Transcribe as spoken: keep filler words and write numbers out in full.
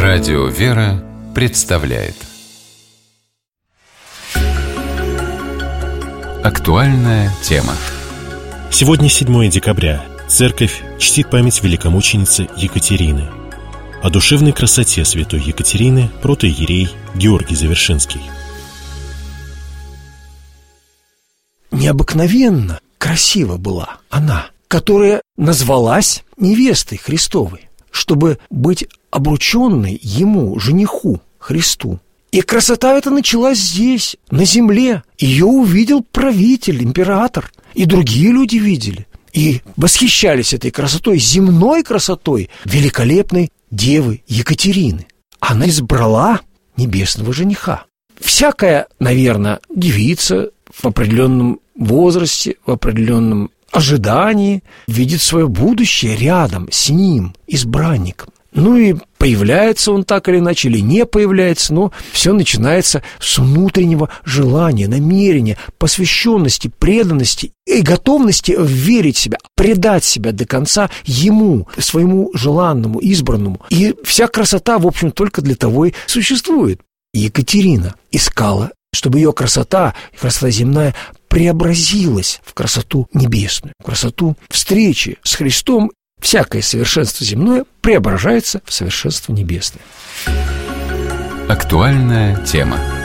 Радио «Вера» представляет актуальная тема. Сегодня седьмое декабря. Церковь чтит память великомученицы Екатерины. О душевной красоте святой Екатерины протоиерей Георгий Завершинский. Необыкновенно красива была она, которая назвалась невестой Христовой, чтобы быть обрученной ему, жениху Христу. И красота эта началась здесь, на земле. Ее увидел правитель, император, и другие люди видели. И восхищались этой красотой, земной красотой великолепной девы Екатерины. Она избрала небесного жениха. Всякая, наверное, девица в определенном возрасте, в определенном ожидании видит свое будущее рядом с ним, избранником. Ну и появляется он так или иначе, или не появляется, но все начинается с внутреннего желания, намерения, посвященности, преданности и готовности верить в себя, предать себя до конца ему, своему желанному, избранному. И вся красота, в общем, только для того и существует. Екатерина искала, чтобы ее красота, красота земная, преобразилась в красоту небесную, в красоту встречи с Христом. Всякое совершенство земное преображается в совершенство небесное. Актуальная тема.